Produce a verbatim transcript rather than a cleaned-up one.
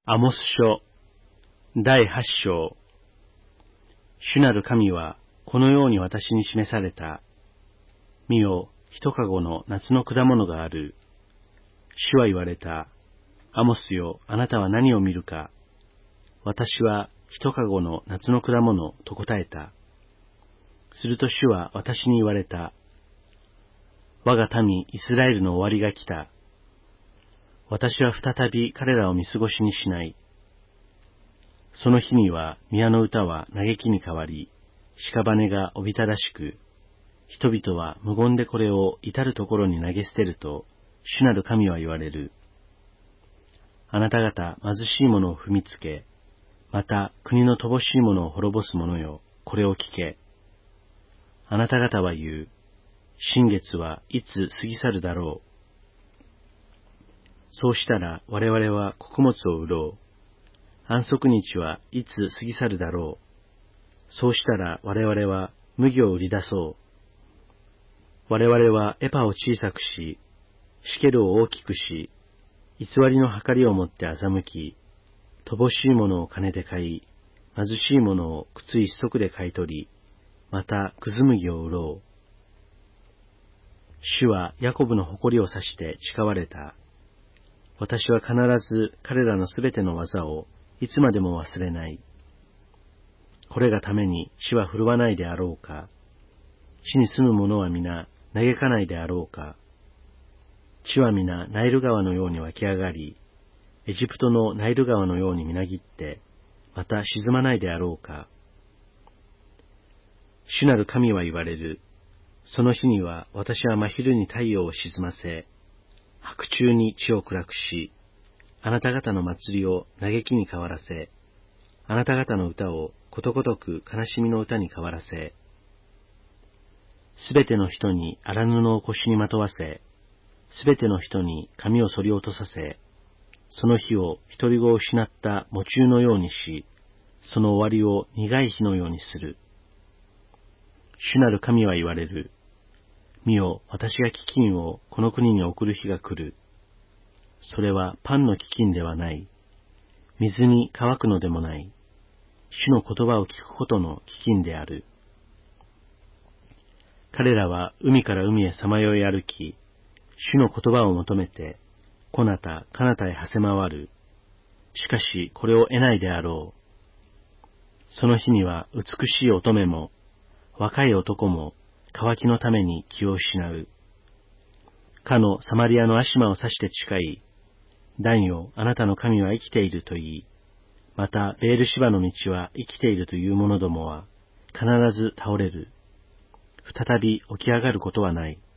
アモス書だいはち章。主なる神はこのように私に示された。見よ、一かごの夏の果物がある。主は言われた。アモスよ、あなたは何を見るか。私は一かごの夏の果物と答えた。すると主は私に言われた。我が民イスラエルの終わりが来た。私は再び彼らを見過ごしにしない。その日には宮の歌は嘆きに変わり、屍がおびただしく、人々は無言でこれを至るところに投げ捨てると、主なる神は言われる。あなた方貧しい者を踏みつけ、また国の乏しい者を滅ぼす者よ、これを聞け。あなた方は言う。新月はいつ過ぎ去るだろう。そうしたら我々は穀物を売ろう。安息日はいつ過ぎ去るだろう。そうしたら我々は麦を売り出そう。我々はエパを小さくし、シケルを大きくし、偽りの計りをもって欺き、乏しいものを金で買い、貧しいものを靴一足で買い取り、またくず麦を売ろう。主はヤコブの誇りを指して誓われた。私は必ず彼らのすべての技をいつまでも忘れない。これがために地は振るわないであろうか。地に住む者は皆嘆かないであろうか。地は皆ナイル川のように湧き上がり、エジプトのナイル川のようにみなぎって、また沈まないであろうか。主なる神は言われる。その日には私は真昼に太陽を沈ませ、白昼に地を暗くし、あなた方の祭りを嘆きに変わらせ、あなた方の歌をことごとく悲しみの歌に変わらせ、すべての人に荒布を腰にまとわせ、すべての人に髪を剃り落とさせ、その日を独り子を失った喪中のようにし、その終わりを苦い日のようにする。主なる神は言われる。見よ、私が飢饉をこの国に送る日が来る。それはパンの飢饉ではない。水に乾くのでもない。主の言葉を聞くことの飢饉である。彼らは海から海へさまよい歩き、主の言葉を求めて、こなたかなたへ馳せ回る。しかしこれを得ないであろう。その日には美しい乙女も、若い男も、渇きのために気を失う。かのサマリアのアシマを指して誓い、ダンよ、あなたの神は生きていると言い、またベールシバの道は生きているという者どもは必ず倒れる。再び起き上がることはない。